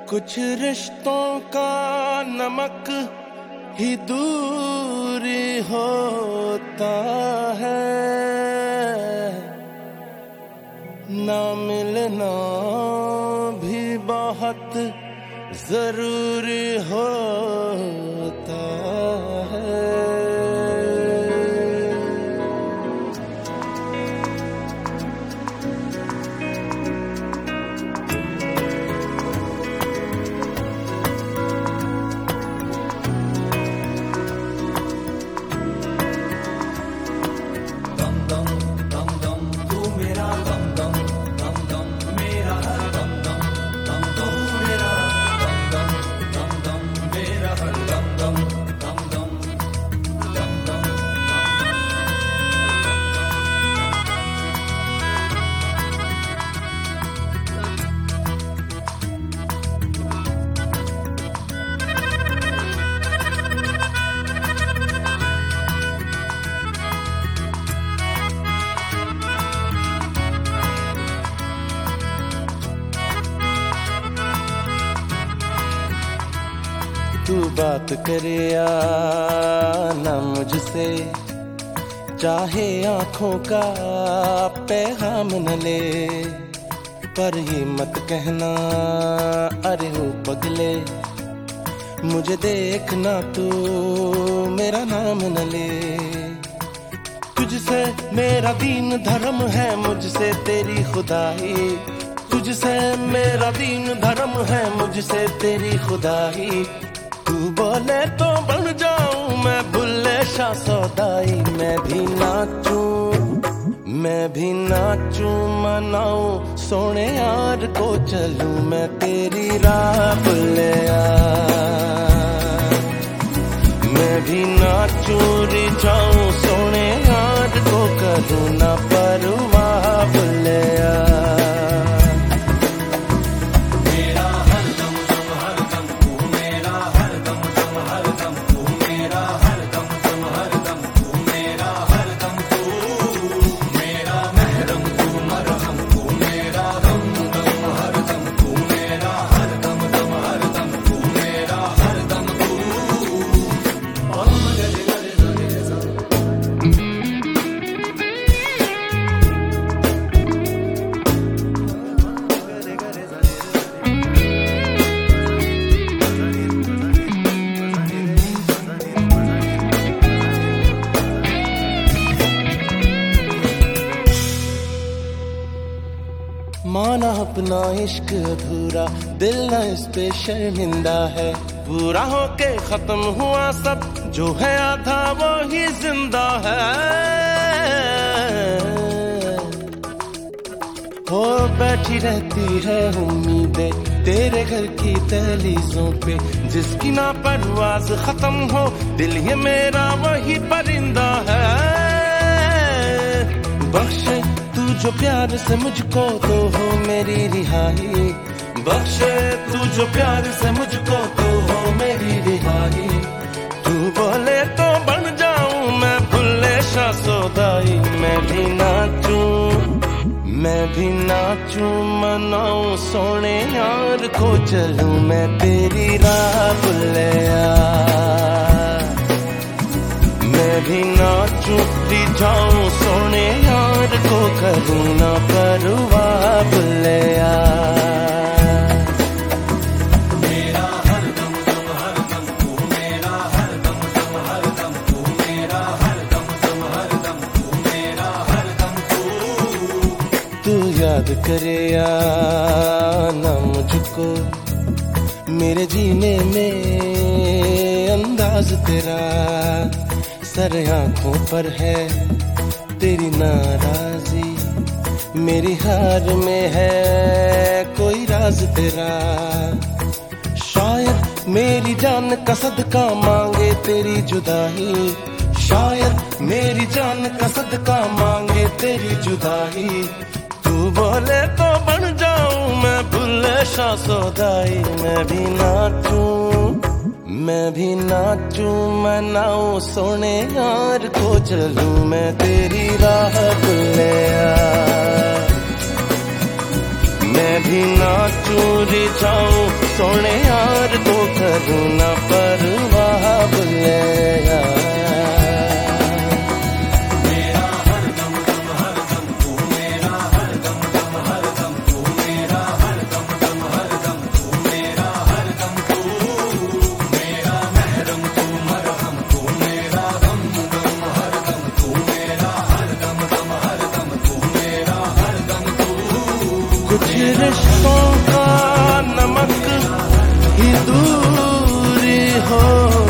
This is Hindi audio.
कुछ रिश्तों का नमक ही दूरी होता है, ना मिलना भी बहुत जरूरी होता है। तू बात करे या ना मुझसे, चाहे आंखों का पैगाम न ले, पर ये मत कहना अरे हो पगले, मुझे देखना तू मेरा नाम न ले। तुझसे मेरा दीन धर्म है, मुझसे तेरी खुदाई, तुझसे मेरा दीन धर्म है, मुझसे तेरी खुदाई। तू बोले तो बन जाऊं मैं बुल्ले शाह सौदाई, मैं भी नाचूं मनाऊं सोने यार को, चलूं मैं तेरी राह बुल्लिया। मैं भी नाचूं रिझाऊं सोने यार को, करूं ना परवाह बुल्लिया। माना अपना इश्क अधूरा, दिल न इस पे शर्मिंदा है, पूरा होके खत्म हुआ सब, जो है आधा वो ही जिंदा है। हो बैठी रहती है उम्मीदें तेरे घर की दहलीजों पे, जिसकी ना परवाज खत्म हो, दिल ये मेरा वही परिंदा है। बख्शे तू जो प्यार से मुझको, तो हो मेरी रिहाई, बख्शे तू जो प्यार से मुझको, तो हो मेरी रिहाई। तू बोले तो बन जाऊं मैं बुल्ले शाह सौदाई, मैं भी नाचूं मनाऊं सोने यार को, चलूं मैं तेरी राह बुल्लिया। मैं भी नाचूं रिझाऊं सोने यार को, करूं ना परवाह बुल्लिया। मेरा हर दम दम हर दम तू, मेरा हर दम दम हर दम तू, मेरा हर दम दम हर दम तू, मेरा हर दम तू। तू याद करे या ना मुझको, मेरे जीने में अंदाज तेरा, सर आंखों पर है तेरी नाराजी, मेरी हार में है कोई राज तेरा। शायद मेरी जान का सदका मांगे तेरी जुदाई, शायद मेरी जान का सदका मांगे तेरी जुदाई। तू बोले तो बन जाऊं मैं बुल्ले शाह सौदाई, मैं भी नाचूं मनाऊं सोने यार को, चलूं मैं तेरी राह बुल्लिया। मैं भी नाचूं रिझाऊं सोने यार तो करूं ना परवाह बुले मेरा हर दम दम हर दम तू मेरा हर दम दम हर दम तू मेरा हर दम दम हर दम तू मेरा हर दम तू मेरा महरम तू मरहम तू मेरा दम दम हर दम तू मेरा हर दम दम हर दम तू मेरा हर दम तू कुछ रिश्तों का नमक ही दूरी हो